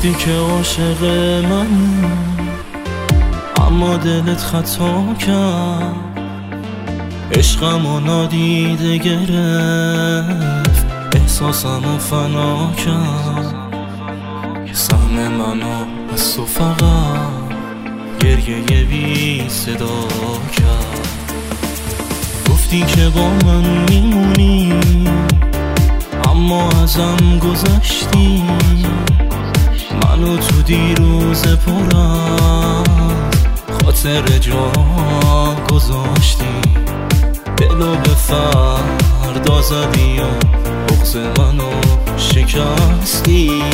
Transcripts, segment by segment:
گفتی که عاشق من، اما دلت خطا کرد. عشقمو نادیده گرفت، احساسمو فنا کرد. سهم منو از تو فقط گریه بی صدا کرد. گفتی که با من میمونی، اما ازم گذشتی. منو تو دیروز پرم خاطر جا گذاشتی. دلو به فردا زدی و بغض منو شکستی.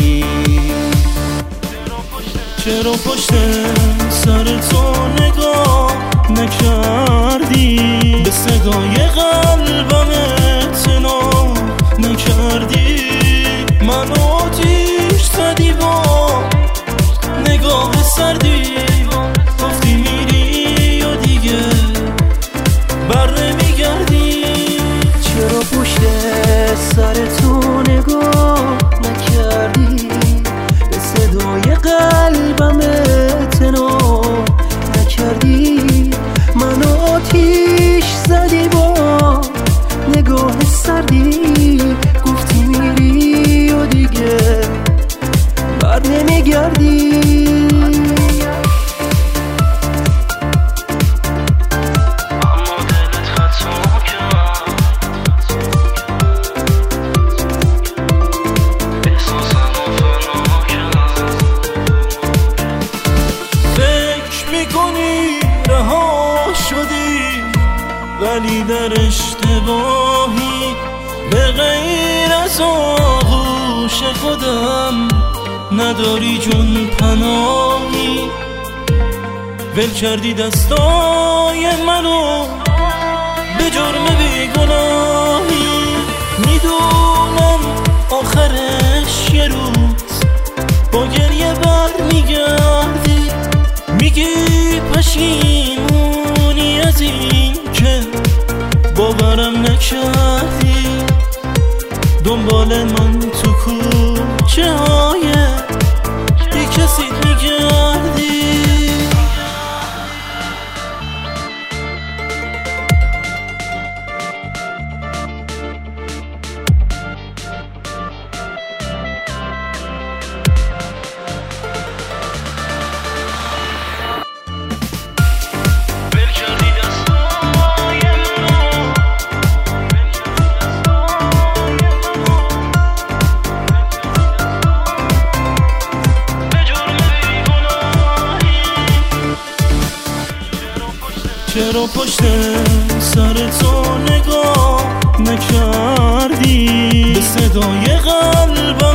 چرا پشت سر تو نگاه نکردی؟ به صدای قلبم اعتنا نکردی. منو آتیش زدی با نگاه سردی. گفتی میری و دیگه بر نمیگردی. چرا پشت سر تو نگاه نکردی؟ به صدای قلبم اعتنا نکردی. منو آتیش زدی با نگاه سردی. گفتی میری و دیگه بر نمیگردی. ولی در اشتباهی به غیر از آغوش خودم نداری جون پناهی. ول کردی دستای منو به جرم بیگناهی. میدونم آخرش یه روز با گریه بر میگردی. میگی پشیمونی از این که باورم نکردی. دنبال من تو کوچه های بی کسی میگردی. چرا پشت سر تو نگاه نکردی؟ به صدای قلبم